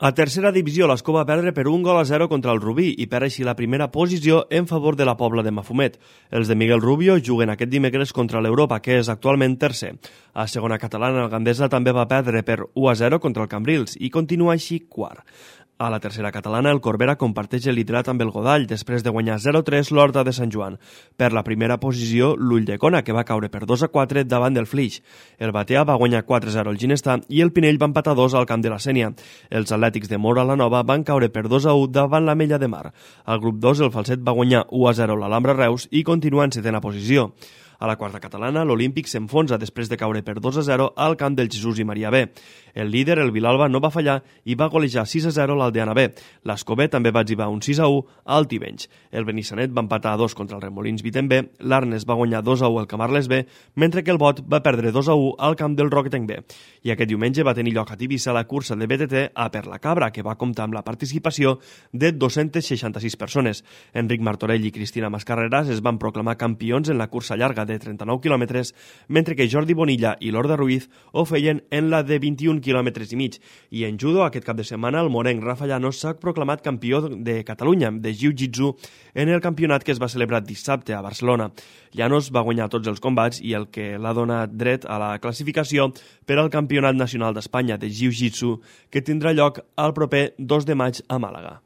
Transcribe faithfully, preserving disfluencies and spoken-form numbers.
A tercera divisió, l'Escó va perdre per un gol a zero contra el Rubí i perd així la primera posició en favor de la Pobla de Mafumet. Els de Miguel Rubio juguen aquest dimecres contra l'Europa, que és actualment tercer. A segona catalana, el Gandesa també va perdre per u a zero contra el Cambrils i continua així quart. A la tercera catalana, el Corbera comparteix el liderat amb el Godall després de guanyar zero a tres l'Horta de Sant Joan. Per la primera posició, l'Ulldecona, que va caure per dos a quatre davant del Flix. El Batea va guanyar quatre a zero al Ginestar i el Pinell va empatar dos al camp de la Sénia. Els Atlètics de Móra la Nova van caure per dos a u davant l'Ametlla de Mar. Al grup dos, el Falset va guanyar u a zero l'Alhambra Reus i continua en setena posició. A la quarta catalana, l'Olímpic s'enfonsa després de caure per dos a zero al camp del Jesús i Maria B. El líder, el Vilalba, no va fallar i va golejar sis a zero l'Aldeana B. L'Escobé també va exhibir un sis a u al Tivenys. El Benissanet va empatar a dos contra el Remolins Vitem B, l'Arnes va guanyar dos a u al Camarles B, mentre que el Bot va perdre dos a u al camp del Roquetenc B. I aquest diumenge va tenir lloc a Tivissa la cursa de B T T a Per la Cabra, que va comptar amb la participació de dos-centes seixanta-sis persones. Enric Martorell i Cristina Mascarreras es van proclamar campions en la cursa llarga de trenta-nou quilòmetres, mentre que Jordi Bonilla i Lorda Ruiz ho feien en la de vint-i-un quilòmetres i mig. I en judo, aquest cap de setmana, el morenc Rafa Llanos s'ha proclamat campió de Catalunya de Jiu-Jitsu en el campionat que es va celebrar dissabte a Barcelona. Llanos va guanyar tots els combats i el que l'ha donat dret a la classificació per al Campionat Nacional d'Espanya de Jiu-Jitsu, que tindrà lloc el proper dos de maig a Màlaga.